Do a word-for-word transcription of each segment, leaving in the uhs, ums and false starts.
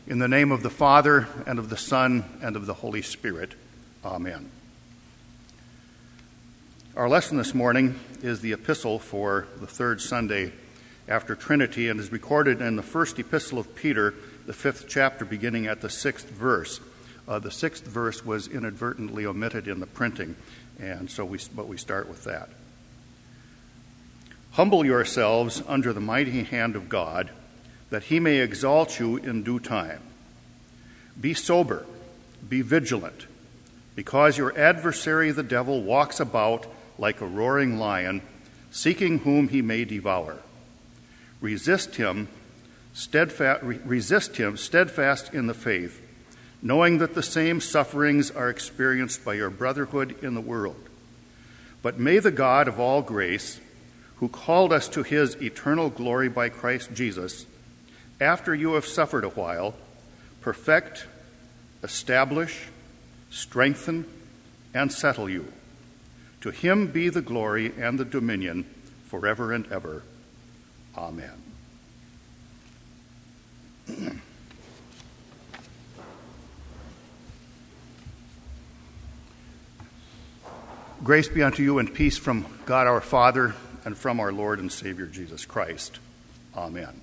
In the name of the Father, and of the Son, and of the Holy Spirit. Amen. Our lesson this morning is the epistle for the third Sunday after Trinity, and is recorded in the first epistle of Peter, the fifth chapter, beginning at the sixth verse. Uh, the sixth verse was inadvertently omitted in the printing, and so we, but we start with that. Humble yourselves under the mighty hand of God, that he may exalt you in due time. Be sober, be vigilant, because your adversary the devil walks about like a roaring lion, seeking whom he may devour. Resist him, steadfast, resist him steadfast in the faith, knowing that the same sufferings are experienced by your brotherhood in the world. But may the God of all grace, who called us to his eternal glory by Christ Jesus, after you have suffered a while, perfect, establish, strengthen, and settle you. To him be the glory and the dominion forever and ever. Amen. Grace be unto you and peace from God our Father and from our Lord and Savior Jesus Christ. Amen.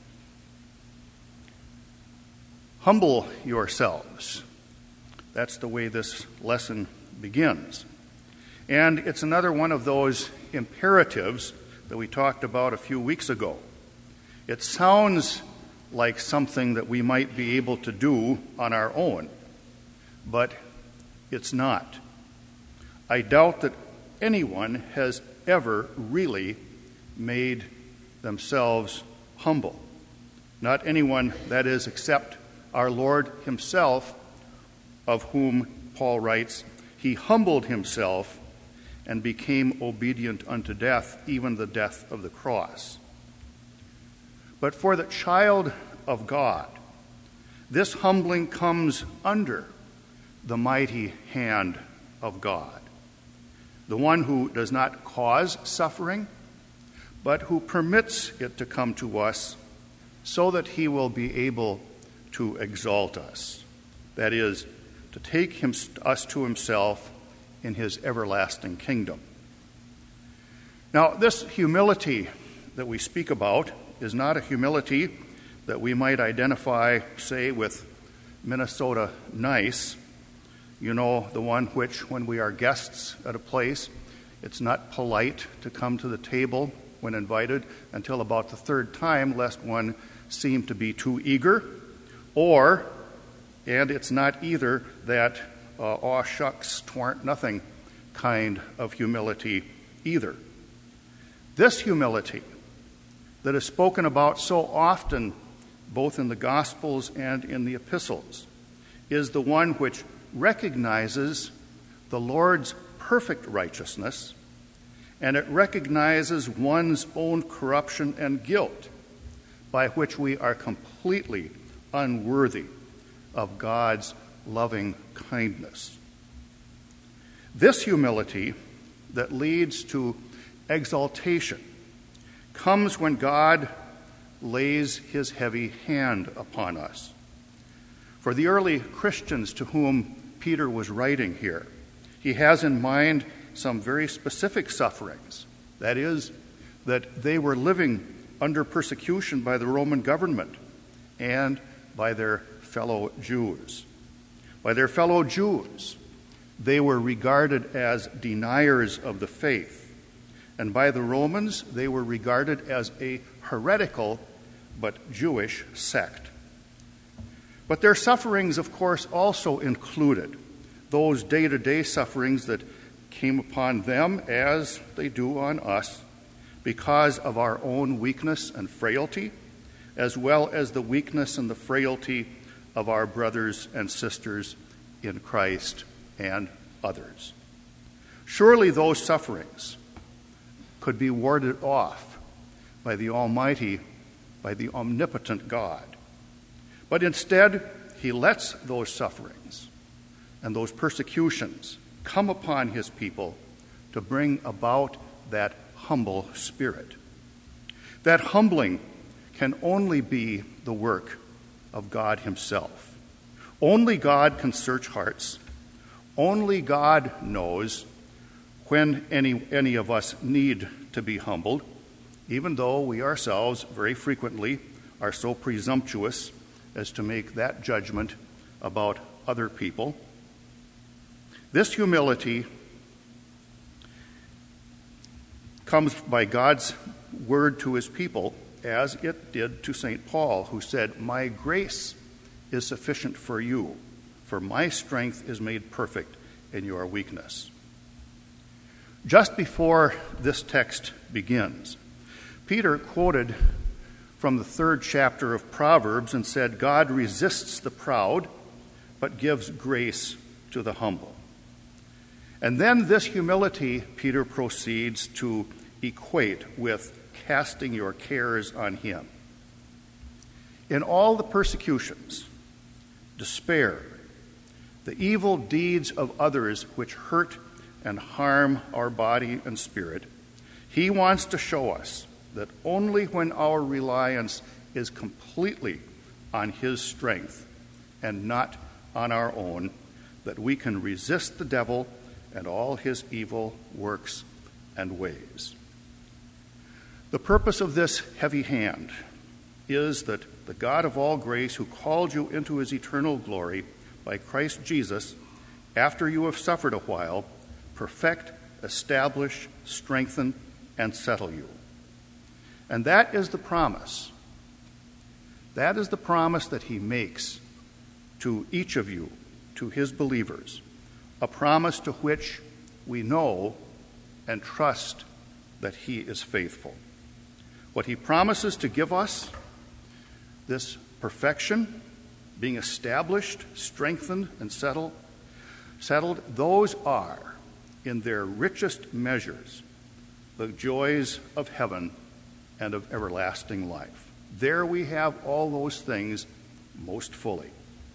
Humble yourselves. That's the way this lesson begins. And it's another one of those imperatives that we talked about a few weeks ago. It sounds like something that we might be able to do on our own, but it's not. I doubt that anyone has ever really made themselves humble. Not anyone, that is, except our Lord himself, of whom Paul writes, he humbled himself and became obedient unto death, even the death of the cross. But for the child of God, this humbling comes under the mighty hand of God, the one who does not cause suffering, but who permits it to come to us so that he will be able to exalt us. That is, to take him, us to himself in his everlasting kingdom. Now, this humility that we speak about is not a humility that we might identify, say, with Minnesota Nice. You know, the one which, when we are guests at a place, it's not polite to come to the table when invited until about the third time, lest one seem to be too eager. Or, and it's not either that uh, aw shucks, twarn't nothing kind of humility either. This humility that is spoken about so often, both in the Gospels and in the epistles, is the one which recognizes the Lord's perfect righteousness, and it recognizes one's own corruption and guilt, by which we are completely unworthy of God's loving kindness. This humility that leads to exaltation comes when God lays his heavy hand upon us. For the early Christians to whom Peter was writing here, he has in mind some very specific sufferings. That is, that they were living under persecution by the Roman government and by their fellow Jews. By their fellow Jews, they were regarded as deniers of the faith, and by the Romans, they were regarded as a heretical but Jewish sect. But their sufferings, of course, also included those day-to-day sufferings that came upon them, as they do on us, because of our own weakness and frailty, as well as the weakness and the frailty of our brothers and sisters in Christ and others. Surely those sufferings could be warded off by the Almighty, by the omnipotent God. But instead, he lets those sufferings and those persecutions come upon his people to bring about that humble spirit. That humbling can only be the work of God himself. Only God can search hearts. Only God knows when any, any of us need to be humbled, even though we ourselves very frequently are so presumptuous as to make that judgment about other people. This humility comes by God's word to his people, as it did to Saint Paul, who said, "My grace is sufficient for you, for my strength is made perfect in your weakness." Just before this text begins, Peter quoted from the third chapter of Proverbs and said, "God resists the proud, but gives grace to the humble." And then this humility, Peter proceeds to equate with casting your cares on him. In all the persecutions, despair, the evil deeds of others which hurt and harm our body and spirit, he wants to show us that only when our reliance is completely on his strength and not on our own, that we can resist the devil and all his evil works and ways. The purpose of this heavy hand is that the God of all grace, who called you into his eternal glory by Christ Jesus, after you have suffered a while, perfect, establish, strengthen, and settle you. And that is the promise. That is the promise that he makes to each of you, to his believers, a promise to which we know and trust that he is faithful. What he promises to give us, this perfection, being established, strengthened, and settled, settled, those are, in their richest measures, the joys of heaven and of everlasting life. There we have all those things most fully.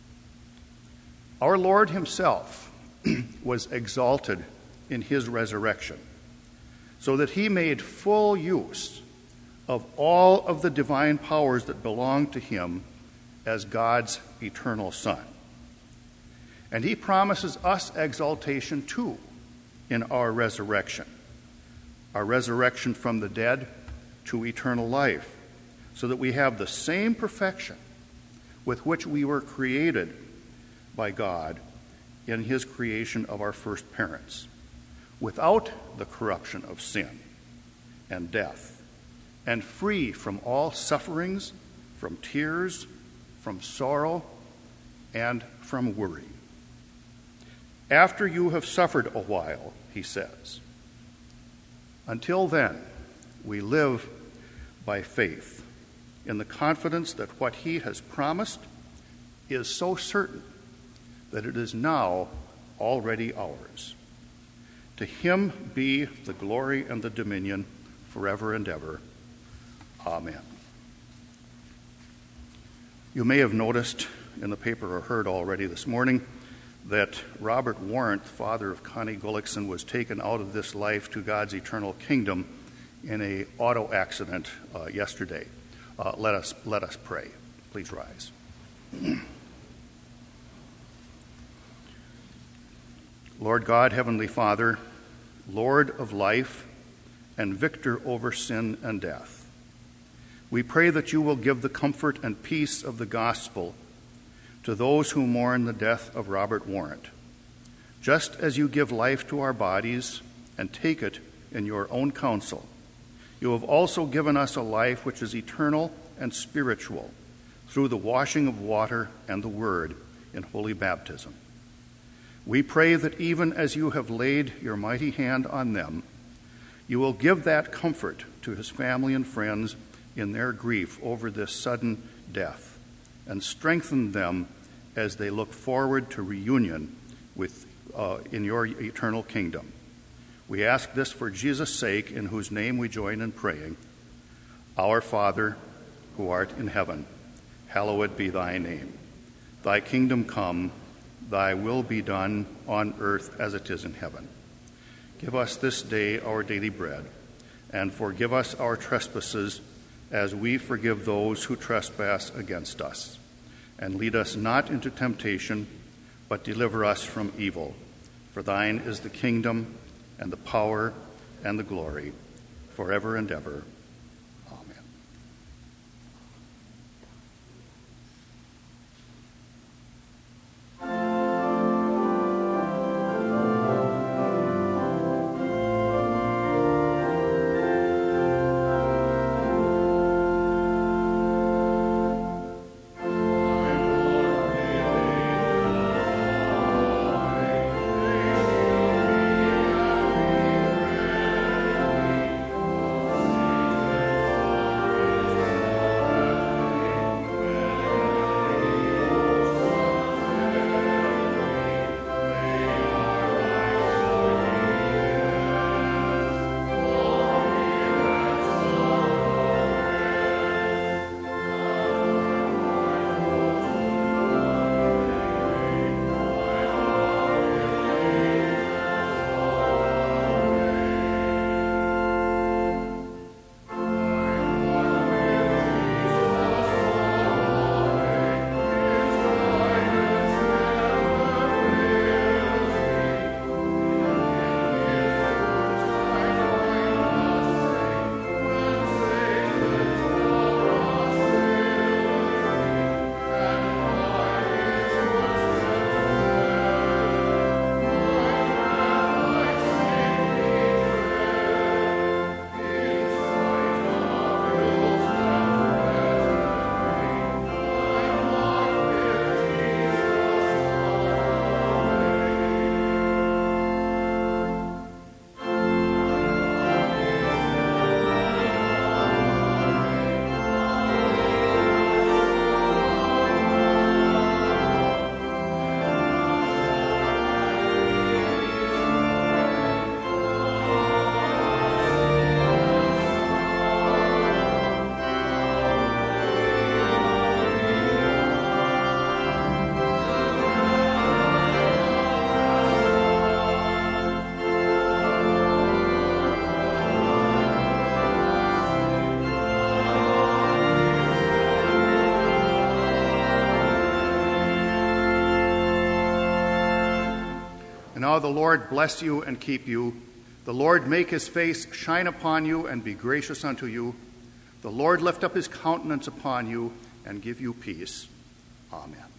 Our Lord himself was exalted in his resurrection, so that he made full use of all of the divine powers that belong to him as God's eternal Son. And he promises us exaltation too in our resurrection, our resurrection from the dead to eternal life, so that we have the same perfection with which we were created by God in his creation of our first parents, without the corruption of sin and death, and free from all sufferings, from tears, from sorrow, and from worry. After you have suffered a while, he says, until then, we live by faith, in the confidence that what he has promised is so certain that it is now already ours. To him be the glory and the dominion forever and ever. Amen. You may have noticed in the paper or heard already this morning that Robert Warrant, father of Connie Gullickson, was taken out of this life to God's eternal kingdom in an auto accident uh, yesterday. Uh, let us let us pray. Please rise. Lord God, Heavenly Father, Lord of life and victor over sin and death, we pray that you will give the comfort and peace of the gospel to those who mourn the death of Robert Warrant, just as you give life to our bodies and take it in your own counsel. You have also given us a life which is eternal and spiritual through the washing of water and the word in holy baptism. We pray that even as you have laid your mighty hand on them, you will give that comfort to his family and friends in their grief over this sudden death, and strengthen them as they look forward to reunion with uh, in your eternal kingdom. We ask this for Jesus' sake, in whose name we join in praying. Our Father, who art in heaven, hallowed be thy name. Thy kingdom come, thy will be done on earth as it is in heaven. Give us this day our daily bread, and forgive us our trespasses as we forgive those who trespass against us. and lead us not into temptation, but deliver us from evil. For thine is the kingdom, and the power, and the glory, forever and ever. Amen. And now the Lord bless you and keep you. The Lord make his face shine upon you and be gracious unto you. The Lord lift up his countenance upon you and give you peace. Amen.